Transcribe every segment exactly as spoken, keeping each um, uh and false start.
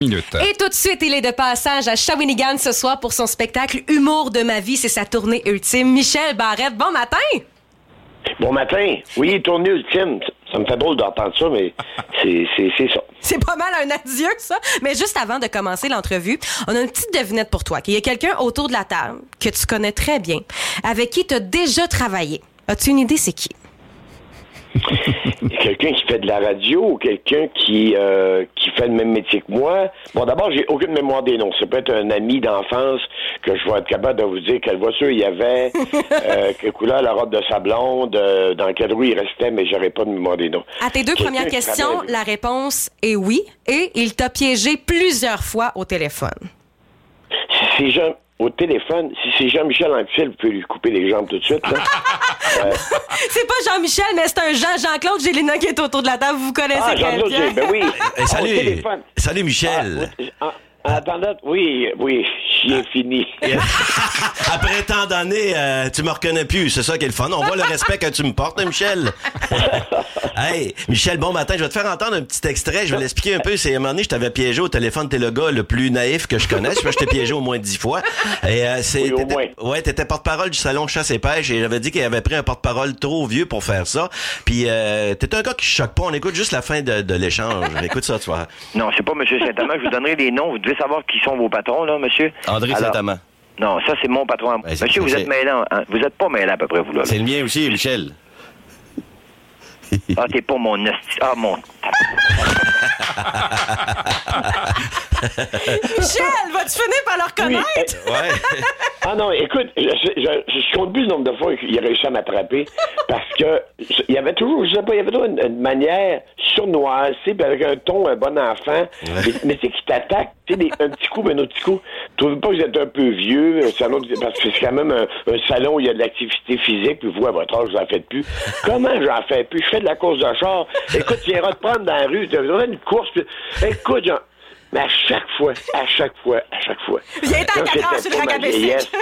Minute. Et tout de suite, il est de passage à Shawinigan ce soir pour son spectacle Humour de ma vie. C'est sa tournée ultime. Michel Barrette, bon matin! Bon matin. Oui, tournée ultime. Ça me fait drôle d'entendre ça, mais c'est, c'est, c'est ça. C'est pas mal un adieu, ça. Mais juste avant de commencer l'entrevue, on a une petite devinette pour toi. Qu'il y a quelqu'un autour de la table que tu connais très bien, avec qui tu as déjà travaillé. As-tu une idée, c'est qui? Quelqu'un qui fait de la radio ou quelqu'un qui euh, qui fait le même métier que moi. Bon, d'abord, j'ai aucune mémoire des noms. Ça peut être un ami d'enfance que je vais être capable de vous dire quelle voiture il y avait, euh, quelle couleur la robe de sa blonde, euh, dans quelle rue il restait, mais j'aurais pas de mémoire des noms. À tes deux Quelqu'un premières questions, travaille... la réponse est oui. Et il t'a piégé plusieurs fois au téléphone. Si c'est Jean... Au téléphone, si c'est Jean-Michel Anctil, vous pouvez lui couper les jambes tout de suite, là. euh... C'est pas Jean-Michel, mais c'est un Jean, Jean-Claude Gélina qui est autour de la table. Vous connaissez Ah, Jean-Claude Gélina, ben oui. Hey, salut. Au téléphone. Salut, Michel. Ah, en attendant, oui, oui, j'y ai fini. Après tant d'années, euh, tu me reconnais plus. C'est ça qui est le fun. On voit le respect que tu me portes, hein, Michel. Hey, Michel, bon matin. Je vais te faire entendre un petit extrait. Je vais l'expliquer un peu. C'est à un moment donné, je t'avais piégé au téléphone. T'es le gars le plus naïf que je connaisse. Je t'ai piégé au moins dix fois. Et, euh, c'est, oui, au t'étais, moins. Ouais, t'étais porte-parole du salon chasse et pêche et j'avais dit qu'il avait pris un porte-parole trop vieux pour faire ça. Puis, euh, t'es un gars qui choque pas. On écoute juste la fin de, de l'échange. Écoute ça, tu vois. Non, c'est pas M. Saint-Amand. Je vous donnerai des noms. Vous devez savoir qui sont vos patrons, là, monsieur. André Alors, Saint-Amand. Non, ça, c'est mon patron. Ouais, c'est, monsieur, c'est, vous c'est... êtes mêlant. Hein? Vous êtes pas mêlant, à peu près, vous, là. C'est le mien aussi, Michel. Ah, t'es pas mon esti... Ah, mon... Michel, vas-tu finir par le reconnaître? Oui, Ouais. Ah non, écoute, je, je, je, je compte plus le nombre de fois qu'il a réussi à m'attraper parce que il y avait toujours, je sais pas, il y avait toujours une, une manière sournoise, tu sais, avec un ton, un bon enfant, Ouais. mais, mais tu sais, qui t'attaque, tu sais, des- un petit coup, mais un autre petit coup. Tu trouves pas que vous êtes un peu vieux, un salon, parce que c'est quand même un, un salon où il y a de l'activité physique, puis vous, à votre âge, vous en faites plus. Comment j'en fais plus? Je fais de la course de char. Écoute, tu iras te prendre dans la rue, tu as une course, puis, écoute, genre, mais à chaque fois, à chaque fois, à chaque fois. Viens t'en Quand quatre heures c'était sur le pas ma ragabessique. vieillesse,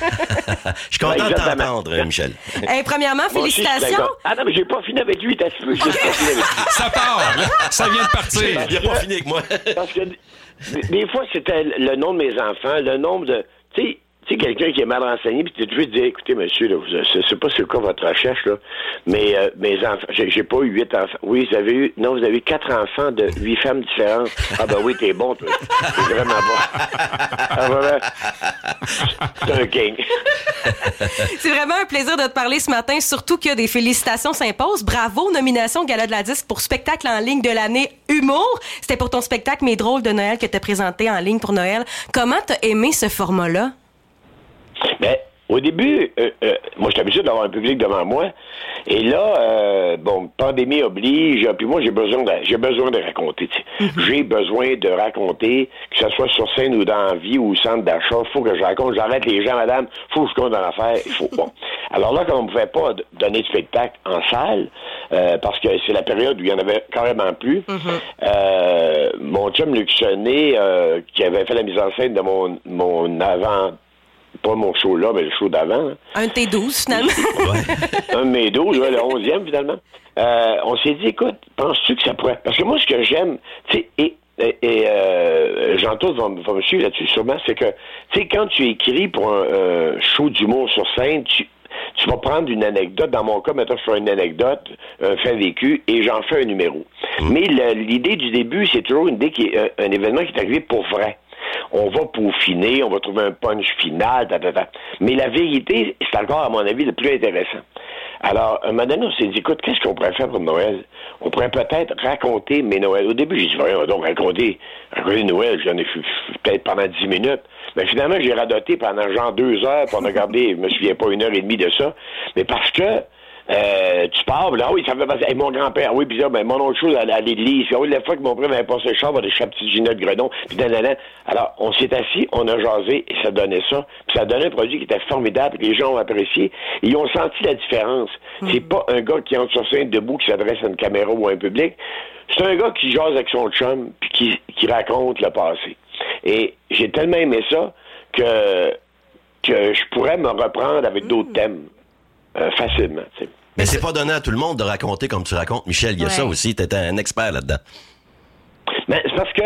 Je suis content de Exactement. t'entendre, Michel. Hey, premièrement, moi aussi, je suis félicitations. d'accord. Ah non, mais j'ai pas fini avec lui, t'as su, j'ai pas fini avec lui. Ça part, là. Ça vient de partir. Il a pas fini avec moi. Parce que des, des fois, c'était le nom de mes enfants, le nombre de... Tu sais, tu sais, quelqu'un qui est mal renseigné, puis tu te veux dire, écoutez, monsieur, là, vous, je sais pas c'est quoi votre recherche, là, mais euh, mes enfants, j'ai, j'ai pas eu huit enfants. Oui, vous avez eu, non, vous avez eu quatre enfants de huit femmes différentes. Ah ben oui, t'es bon, toi. T'es vraiment bon. Ah voilà. C'est un king. C'est vraiment un plaisir de te parler ce matin, surtout que des félicitations s'imposent. Bravo, nomination au Gala de la Disque pour spectacle en ligne de l'année Humour. C'était pour ton spectacle Mes drôles de Noël que tu as présenté en ligne pour Noël. Comment t'as aimé ce format-là? Ben, au début, euh, euh, moi, j'étais habitué d'avoir un public devant moi. Et là, euh, bon, pandémie oblige. Puis moi, j'ai besoin de, j'ai besoin de raconter. Tu sais. Mm-hmm. J'ai besoin de raconter, que ce soit sur scène ou dans la vie ou au centre d'achat. Il faut que je raconte. J'arrête les gens, madame. Il faut que je compte dans l'affaire. Il faut. Bon. Alors là, comme on ne pouvait pas donner de spectacle en salle, euh, parce que c'est la période où il y en avait carrément plus, mm-hmm. euh, mon chum Luc Sonnet, euh, qui avait fait la mise en scène de mon, mon avant... Pas mon show là, mais le show d'avant. Hein. Un de tes douze, finalement. Ouais. Un de mes douze, ouais, le onzième, finalement. Euh, on s'est dit, écoute, penses-tu que ça pourrait... Parce que moi, ce que j'aime, tu sais, et, et, et euh, Jean-Claude va, va me suivre là-dessus sûrement, c'est que, tu sais, quand tu écris pour un, un show d'humour sur scène, tu, tu vas prendre une anecdote. Dans mon cas, maintenant, je fais une anecdote, un fait vécu, et j'en fais un numéro. Mmh. Mais le, l'idée du début, c'est toujours une idée qui est un, un événement qui est arrivé pour vrai. On va peaufiner, on va trouver un punch final, ta, ta, ta. Mais la vérité, c'est encore, à mon avis, le plus intéressant. Alors, un moment donné, on s'est dit, écoute, qu'est-ce qu'on pourrait faire pour Noël? On pourrait peut-être raconter mes Noëls. Au début, j'ai dit, voyons donc, raconter, raconter Noël, j'en ai fait peut-être pendant dix minutes. Mais finalement, j'ai radoté pendant genre deux heures, puis on a gardé, je me souviens pas, une heure et demie de ça. Mais parce que, Euh, tu parles, là, oui, ça fait passer. Hey, mon grand-père, oui, puis là, ben, mon autre chose à, à l'église. Oui, la fois que mon père m'avait passé le char, des petite Ginette Gredon, puis nanana. Alors, on s'est assis, on a jasé, et ça donnait ça. Puis ça donnait un produit qui était formidable, que les gens ont apprécié. Et ils ont senti la différence. Mm-hmm. C'est pas un gars qui entre sur scène debout, qui s'adresse à une caméra ou à un public. C'est un gars qui jase avec son chum, puis qui, qui raconte le passé. Et j'ai tellement aimé ça que, que je pourrais me reprendre avec d'autres mm-hmm. thèmes. Euh, facilement, tu sais. Mais c'est pas donné à tout le monde de raconter comme tu racontes, Michel. Il y a ouais. ça aussi. T'es un expert là-dedans. Mais c'est parce que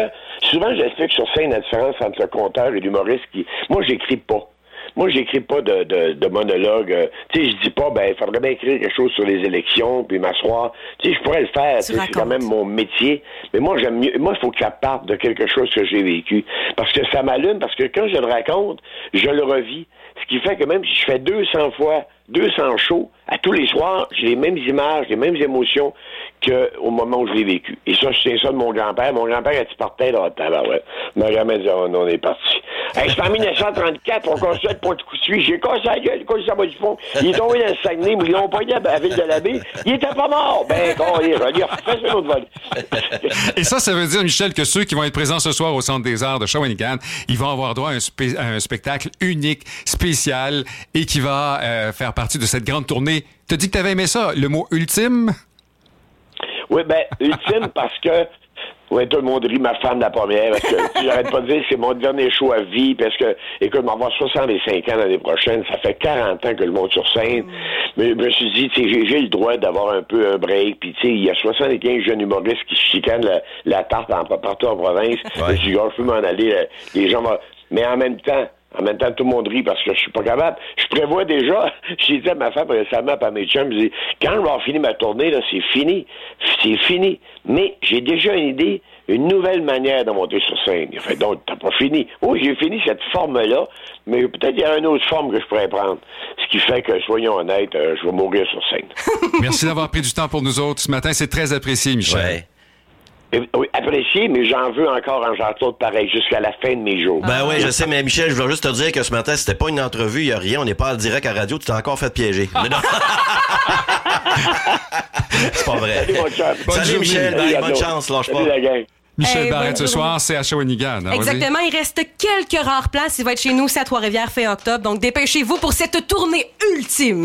souvent, j'explique sur scène la différence entre le conteur et l'humoriste qui... Moi, j'écris pas. Moi, j'écris pas de, de, de monologue. Euh, tu sais, je dis pas, ben, il faudrait bien écrire quelque chose sur les élections, puis m'asseoir. Tu sais, je pourrais le faire. C'est quand même mon métier. Mais moi, j'aime mieux. Moi, il faut que ça parte de quelque chose que j'ai vécu. Parce que ça m'allume, parce que quand je le raconte, je le revis. Ce qui fait que même si je fais deux cents fois, deux cents shows, à tous les soirs, j'ai les mêmes images, les mêmes émotions qu'au moment où je l'ai vécu. Et ça, je tiens ça de mon grand-père. Mon grand-père, quand il partait, là, ouais, m'a jamais dit, oh, non, on est parti. Hey, c'est en dix-neuf cent trente-quatre, on construit le pont de Coutuit. J'ai cassé la gueule, quand ça va du fond. Il est tombé dans le Saguenay, mais ils l'ont pogné à la ville de l'abbé. Il était pas mort. Ben, on est, je vais dire, fais un autre vol. Et ça, ça veut dire, Michel, que ceux qui vont être présents ce soir au Centre des Arts de Shawinigan, ils vont avoir droit à un, spé- à un spectacle unique, spécial, et qui va euh, faire partie de cette grande tournée. T'as dit que t'avais aimé ça, le mot ultime? Oui, ben, ultime parce que, oui, tout le monde rit, ma femme la première, parce que j'arrête pas de dire c'est mon dernier show à vie, parce que, écoute, m'en avoir soixante-cinq ans l'année prochaine, ça fait quarante ans que je monte sur scène, mais je me suis dit, tu sais, j'ai, j'ai le droit d'avoir un peu un break, puis tu sais, il y a soixante-quinze jeunes humoristes qui chicanent la, la tarte en, partout en province, ouais. Je me suis dit, oh, je peux m'en aller, les gens vont... Mais en même temps, En même temps, tout le monde rit parce que je suis pas capable. Je prévois déjà, j'ai dit à ma femme récemment, à mes chums, je dis, quand je vais avoir fini ma tournée, là, c'est fini. C'est fini. Mais j'ai déjà une idée, une nouvelle manière de monter sur scène. Il a fait, donc, t'as pas fini. Oui, j'ai fini cette forme-là, mais peut-être il y a une autre forme que je pourrais prendre. Ce qui fait que, soyons honnêtes, euh, je vais mourir sur scène. Merci d'avoir pris du temps pour nous autres ce matin. C'est très apprécié, Michel. Ouais. Oui, apprécié, mais j'en veux encore en Jean-Claude pareil jusqu'à la fin de mes jours. Ben oui, je sais, mais Michel, je veux juste te dire que ce matin, c'était pas une entrevue, il y a rien, on n'est pas en direct à radio, tu t'es encore fait piéger. Mais non. C'est pas vrai. Salut, mon chum. Bonne Salut, journée. Michel, Salut, ben, bonne Ado. chance, lâche Salut, pas. la gang. Michel Hey, Barrette, bonne ce soir, c'est à Shawinigan. hein, Exactement, il reste quelques rares places. Il va être chez nous, c'est à Trois-Rivières, fin octobre. Donc dépêchez-vous pour cette tournée ultime.